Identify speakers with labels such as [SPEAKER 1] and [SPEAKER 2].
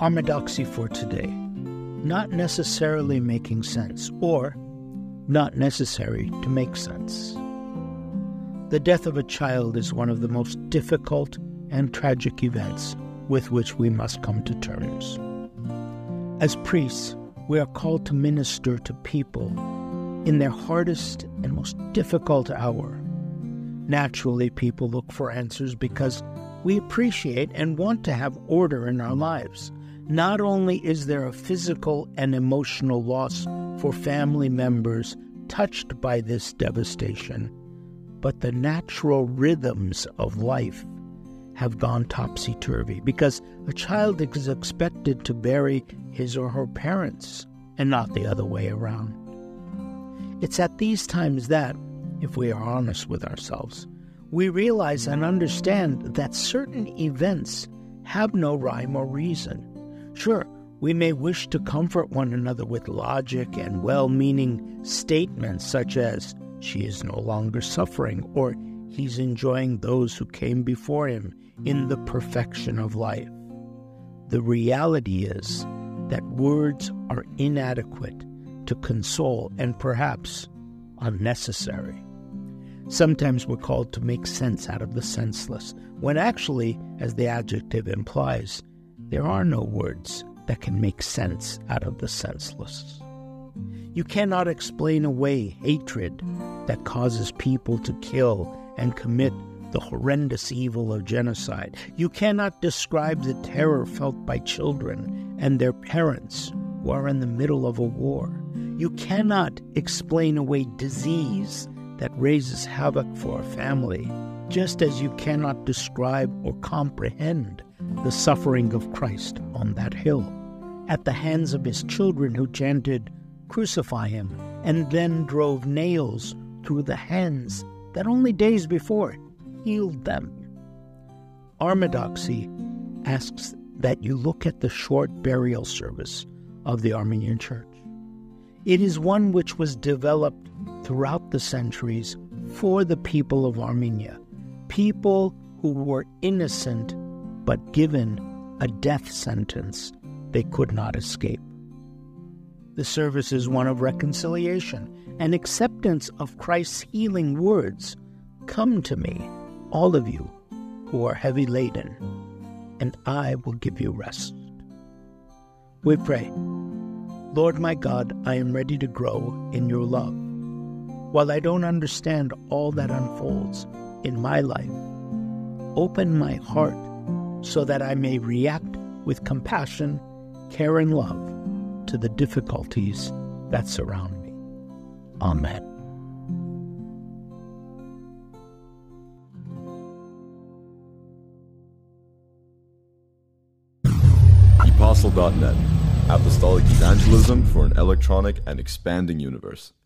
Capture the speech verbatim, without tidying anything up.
[SPEAKER 1] Orthodoxy for today. Not necessarily making sense, or not necessary to make sense. The death of a child is one of the most difficult and tragic events with which we must come to terms. As priests, we are called to minister to people in their hardest and most difficult hour. Naturally, people look for answers because we appreciate and want to have order in our lives. Not only is there a physical and emotional loss for family members touched by this devastation, but the natural rhythms of life have gone topsy-turvy because a child is expected to bury his or her parents and not the other way around. It's at these times that, if we are honest with ourselves, we realize and understand that certain events have no rhyme or reason. Sure, we may wish to comfort one another with logic and well-meaning statements such as, "She is no longer suffering," or "He's enjoying those who came before him in the perfection of life." The reality is that words are inadequate to console and perhaps unnecessary. Sometimes we're called to make sense out of the senseless, when actually, as the adjective implies, there are no words that can make sense out of the senseless. You cannot explain away hatred that causes people to kill and commit the horrendous evil of genocide. You cannot describe the terror felt by children and their parents who are in the middle of a war. You cannot explain away disease that raises havoc for a family, just as you cannot describe or comprehend the suffering of Christ on that hill, at the hands of his children who chanted, "Crucify him," and then drove nails through the hands that only days before healed them. Orthodoxy asks that you look at the short burial service of the Armenian Church. It is one which was developed throughout the centuries for the people of Armenia, people who were innocent but given a death sentence they could not escape. The service is one of reconciliation and acceptance of Christ's healing words, "Come to me, all of you who are heavy laden, and I will give you rest." We pray, Lord my God, I am ready to grow in your love. While I don't understand all that unfolds in my life, open my heart so that I may react with compassion, care, and love to the difficulties that surround me. Amen.
[SPEAKER 2] Apostle dot net, Apostolic Evangelism for an electronic and expanding universe.